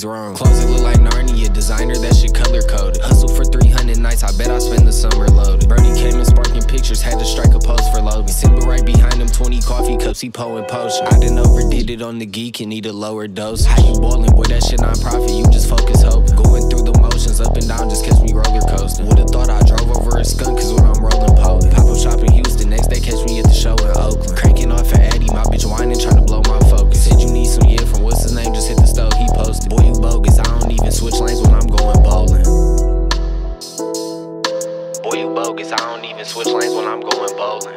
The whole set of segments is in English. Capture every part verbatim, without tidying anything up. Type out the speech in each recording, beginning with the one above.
always wrong. Closet look like Narnia, designer, that shit color coded. Hustle for three hundred nights, I bet I spend the summer loaded. Brody came in sparking pictures, had to strike a pose for Logan. Sipping right behind him, twenty coffee cups, he pouring potion. I done overdid it on the geek and need a lower dose. How you ballin', boy, that shit non-profit, you just focus hoping. Going through the motions, up and down, just catch me roller coasting. Would've thought I drove over a skunk, cause when I'm rolling Poland. Pop up shop in Houston, next day catch me at the show in Oakland. Cranking off at Eddie, my bitch whining, tryna blow my focus. Said you need some yeah from what's his name, just hit the stove, he posted. Boy, you bogus, I don't even switch lanes when I'm going bowling. Boy, you bogus, I don't even switch lanes when I'm going bowling.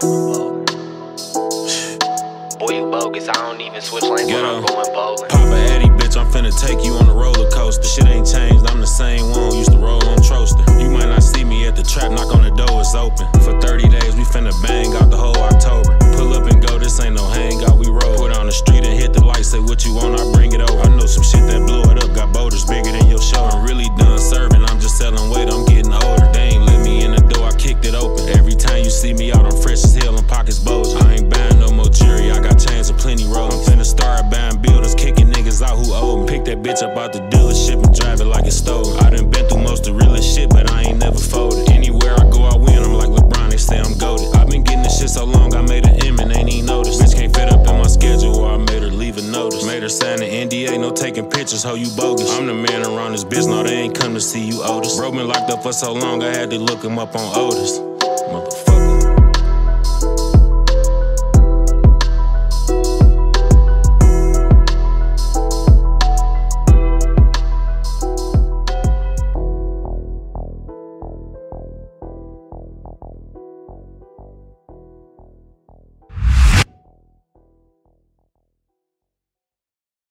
Boy, you bogus, I don't even switch lanes when I'm going bowling. Papa Eddie, bitch, I'm finna take you on a roller coaster. Shit ain't changed, I'm the same one, used to roll on Troaster. You might not see me at the trap, knock on the door, it's open. For thirty days, we finna bang out the whole October. Pull up and go, this ain't no hangout, we roll. Put on the street and hit the light, say what you want, I bring it over. I know some shit that blew it up, got boulders bigger than your show. I'm really done serving, I'm just selling weight, I'm getting older. They ain't let me in the door, I kicked it open. Every time you see me out, I'm fresh as hell and pockets bulging. I ain't buying no more jewelry, I got chains and plenty rolls. I'm finna start buying buildings, kicking niggas out who owe me. Pick that bitch up out the dealership and drive it like it's stolen. I done been through most of the realest shit, but I ain't never folded. Anywhere I go, I win, I'm like LeBron, they say I'm goated. I been getting this shit so long, I made an M and ain't even noticed. Bitch can't fit up in my schedule, or I made her leave a notice. Made her sign an N D A, no taking pictures, ho, you bogus. I'm the man around this bitch, no, they ain't come to see you, Otis. Bro been locked up for so long, I had to look him up on Otis.